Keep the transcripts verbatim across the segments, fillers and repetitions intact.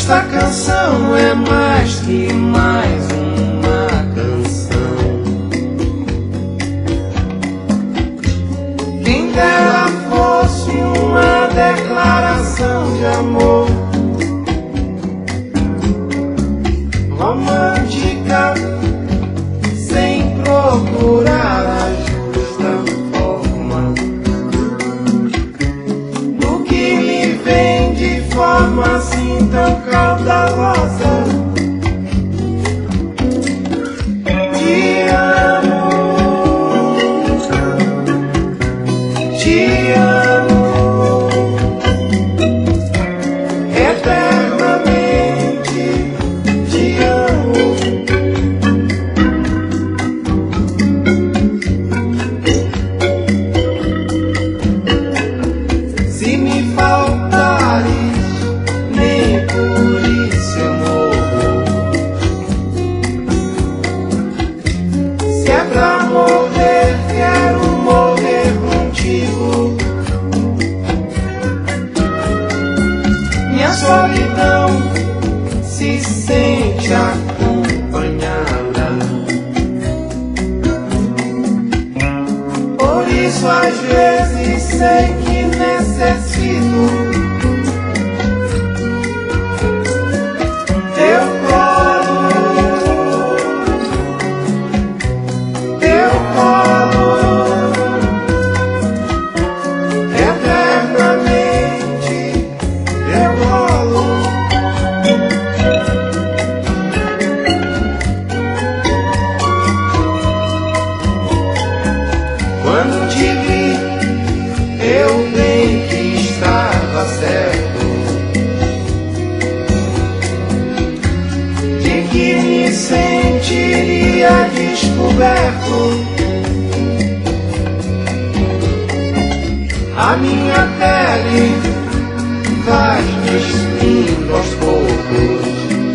Esta canção é mais que mais uma canção. Quem dera fosse uma declaração de amor romântica, sem procurar a justa forma do que me vem de forma assim tão caudalosa. Te amo, te amo eternamente, te amo. Se me faltares, nem por isso eu morro. Se é pra morrer, quero morrer contigo. Minha solidão se sente acompanhada. Por isso às vezes sei que necessito teu colo, teu colo, eternamente, teu colo. Quando te vi, eu bem que estava certo de que me sentiria descoberto. A minha pele vai despindo aos poucos.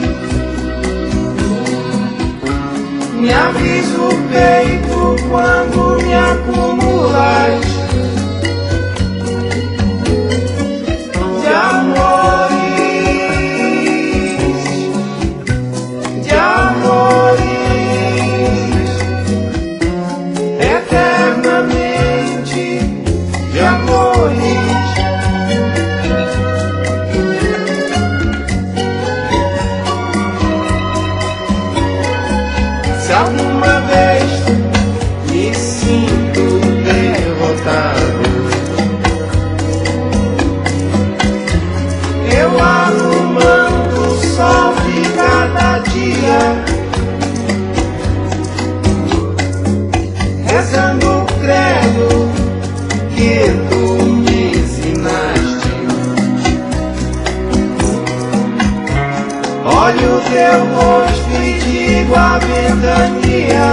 Me avisa o peito quando me acumulas de amores, de amores, eternamente, de amores. Se alguma vez me sinto derrotado, eu arrumando o sol de cada dia, rezando o credo que tu me ensinaste. Olho o teu rosto e digo a ventania: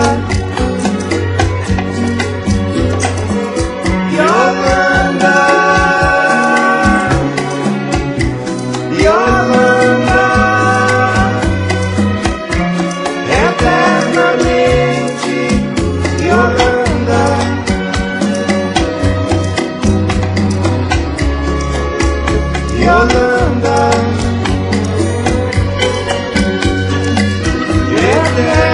Yolanda, Yolanda, eternamente, Yolanda. Yolanda, eternamente.